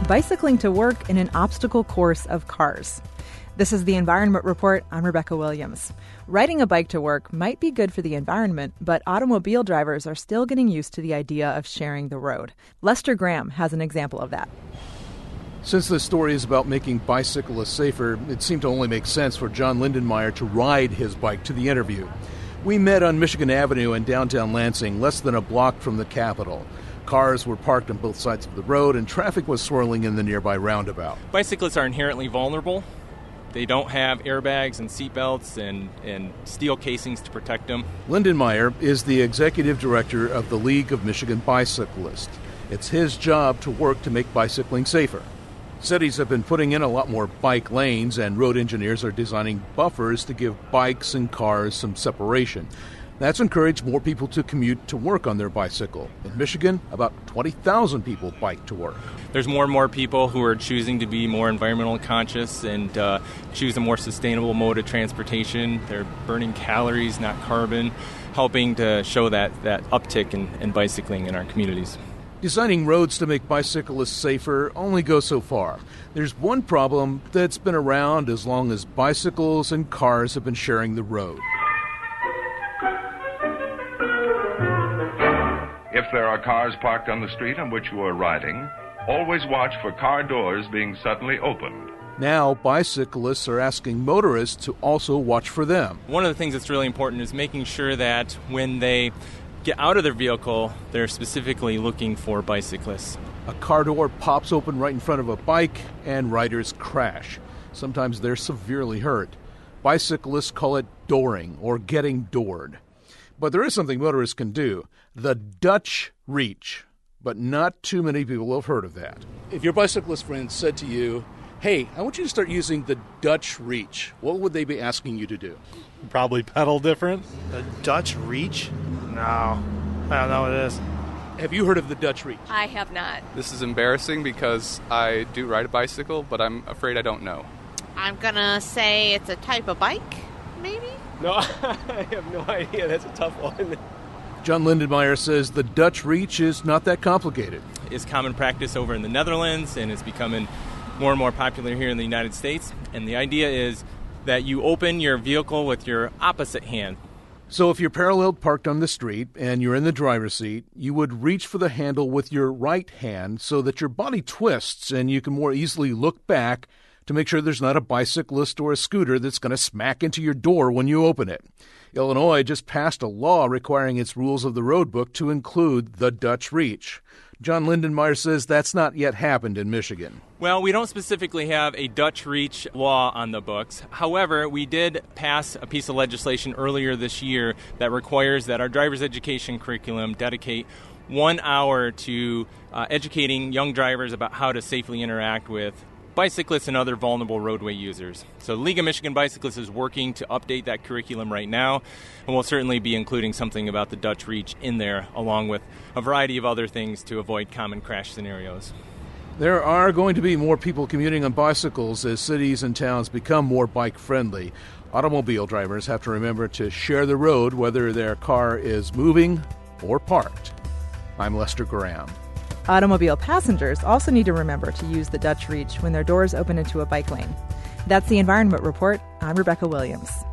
bicycling to work in an obstacle course of cars. This is the Environment Report. I'm Rebecca Williams. Riding a bike to work might be good for the environment, but automobile drivers are still getting used to the idea of sharing the road. Lester Graham has an example of that. Since this story is about making bicyclists safer, it seemed to only make sense for John Lindenmayer to ride his bike to the interview. We met on Michigan Avenue in downtown Lansing, less than a block from the Capitol. Cars were parked on both sides of the road, and traffic was swirling in the nearby roundabout. Bicyclists are inherently vulnerable. They don't have airbags and seatbelts and steel casings to protect them. Lindenmayer is the executive director of the League of Michigan Bicyclists. It's his job to work to make bicycling safer. Cities have been putting in a lot more bike lanes, and road engineers are designing buffers to give bikes and cars some separation. That's encouraged more people to commute to work on their bicycle. In Michigan, about 20,000 people bike to work. There's more and more people who are choosing to be more environmentally conscious and choose a more sustainable mode of transportation. They're burning calories, not carbon, helping to show that uptick in bicycling in our communities. Designing roads to make bicyclists safer only goes so far. There's one problem that's been around as long as bicycles and cars have been sharing the road. If there are cars parked on the street on which you are riding, always watch for car doors being suddenly opened. Now, bicyclists are asking motorists to also watch for them. One of the things that's really important is making sure that when they get out of their vehicle, they're specifically looking for bicyclists. A car door pops open right in front of a bike, and riders crash. Sometimes they're severely hurt. Bicyclists call it dooring or getting doored. But there is something motorists can do. The Dutch Reach. But not too many people have heard of that. If your bicyclist friend said to you, hey, I want you to start using the Dutch Reach, what would they be asking you to do? Probably pedal different. The Dutch Reach? No, I don't know what it is. Have you heard of the Dutch Reach? I have not. This is embarrassing because I do ride a bicycle, but I'm afraid I don't know. I'm going to say it's a type of bike, maybe? No, I have no idea. That's a tough one. John Lindenmayer says the Dutch Reach is not that complicated. It's common practice over in the Netherlands, and it's becoming more and more popular here in the United States. And the idea is that you open your vehicle with your opposite hand. So if you're parallel parked on the street and you're in the driver's seat, you would reach for the handle with your right hand so that your body twists and you can more easily look back to make sure there's not a bicyclist or a scooter that's going to smack into your door when you open it. Illinois just passed a law requiring its rules of the road book to include the Dutch Reach. John Lindenmayer says that's not yet happened in Michigan. Well, we don't specifically have a Dutch Reach law on the books. However, we did pass a piece of legislation earlier this year that requires that our driver's education curriculum dedicate 1 hour to educating young drivers about how to safely interact with bicyclists and other vulnerable roadway users. So the League of Michigan Bicyclists is working to update that curriculum right now, and we'll certainly be including something about the Dutch Reach in there, along with a variety of other things to avoid common crash scenarios. There are going to be more people commuting on bicycles as cities and towns become more bike-friendly. Automobile drivers have to remember to share the road whether their car is moving or parked. I'm Lester Graham. Automobile passengers also need to remember to use the Dutch Reach when their doors open into a bike lane. That's the Environment Report. I'm Rebecca Williams.